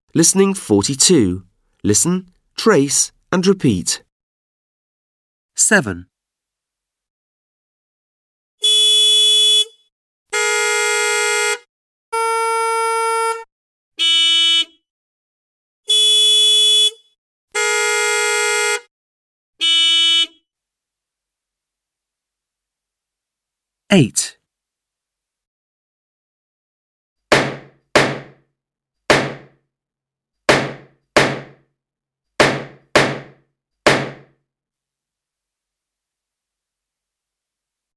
Listening 42. Listen, trace and repeat. 7. 8.